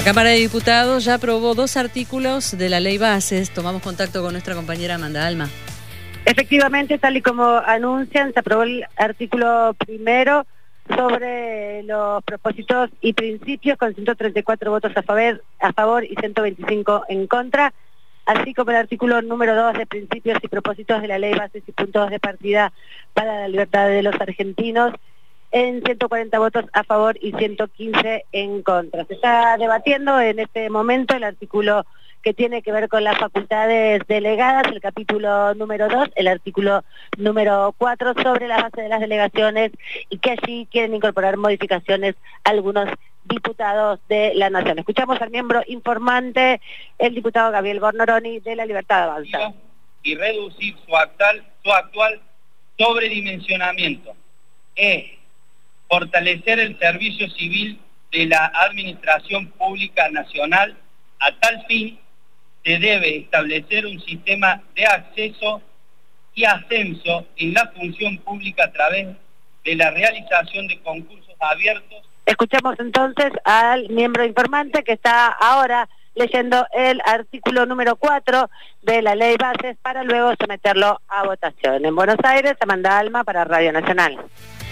La Cámara de Diputados ya aprobó 2 artículos de la Ley Bases. Tomamos contacto con nuestra compañera Amanda Alma. Efectivamente, tal y como anuncian, se aprobó el artículo primero sobre los propósitos y principios con 134 votos a favor y 125 en contra, así como el artículo número 2 de principios y propósitos de la Ley Bases y puntos de partida para la libertad de los argentinos, en 140 votos a favor y 115 en contra. Se está debatiendo en este momento el artículo que tiene que ver con las facultades delegadas, el capítulo número 2, el artículo número 4 sobre la base de las delegaciones, y que allí quieren incorporar modificaciones a algunos diputados de la Nación. Escuchamos al miembro informante, el diputado Gabriel Gornoroni, de La Libertad Avanza. Y reducir su actual sobredimensionamiento. Fortalecer el servicio civil de la Administración Pública Nacional. A tal fin, se debe establecer un sistema de acceso y ascenso en la función pública a través de la realización de concursos abiertos. Escuchamos entonces al miembro informante que está ahora leyendo el artículo número 4 de la Ley Bases para luego someterlo a votación. En Buenos Aires, Amanda Alma para Radio Nacional.